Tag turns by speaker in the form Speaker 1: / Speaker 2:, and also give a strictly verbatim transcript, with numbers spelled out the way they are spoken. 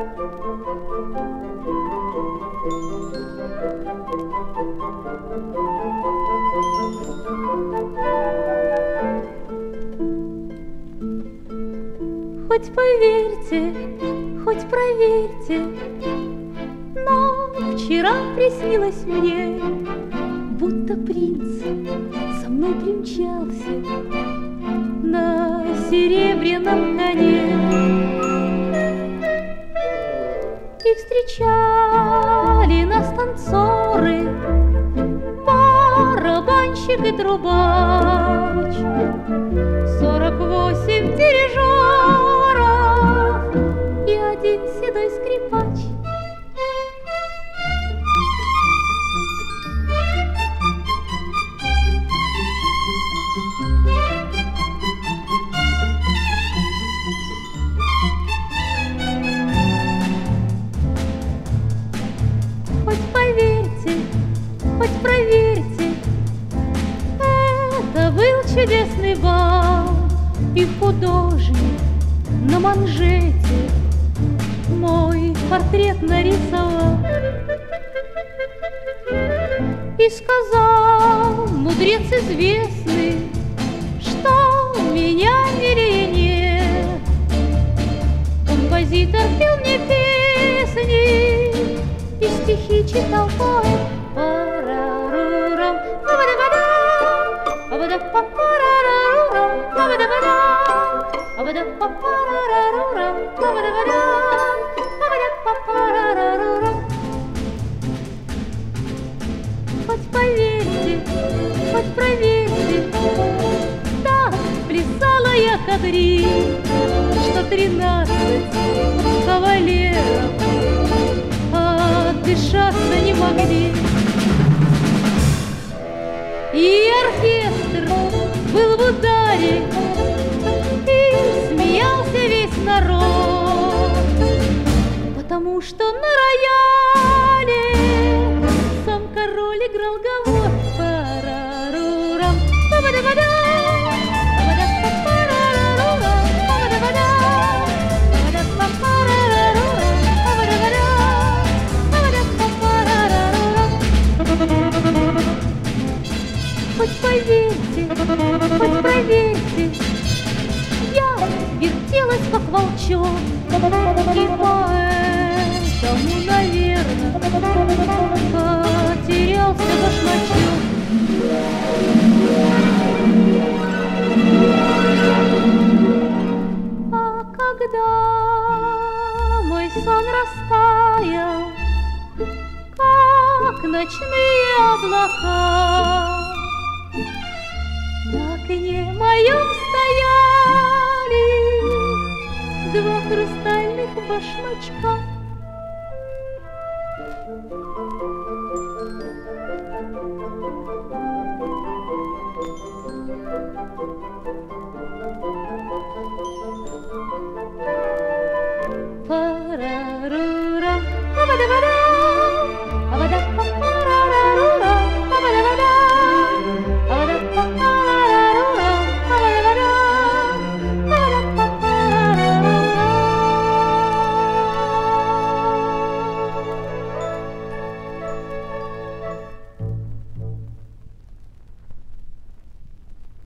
Speaker 1: Хоть поверьте, хоть проверьте, но вчера приснилось мне, будто принц со мной примчался на серебряном коне. И встречали нас танцоры, барабанщик и трубач, сорок восемь дирижеров и один седой скрипач. Хоть поверьте, хоть проверьте, это был чудесный бал, и художник на манжете мой портрет нарисовал. И сказал мудрец известный, что меня милее нет. Композитор пел мне песни и стихи читал поэт. Парарурам, абадабадам, абадапапарарурам, абадабадам, абадапапарарурам, абадабадам, абадапапарарурам. Хоть поверьте, хоть проверьте, так плясала я кадриль, что тринадцать кавалеров отдышаться не могли. И оркестр был в ударе, и смеялся весь народ, потому что на рояле сам король играл гавот. Парарурам, абадабадам, абадапапарарурам, абадабадам, абадапапарарурам, абадабадам, абадапапарарурам. Хоть поверьте, хоть проверьте, я вертелась как волчок, и поэтому, наверное, потерялся башмачок. А когда мой сон растаял, как ночные облака, на окне моем стояли два хрустальных башмачка.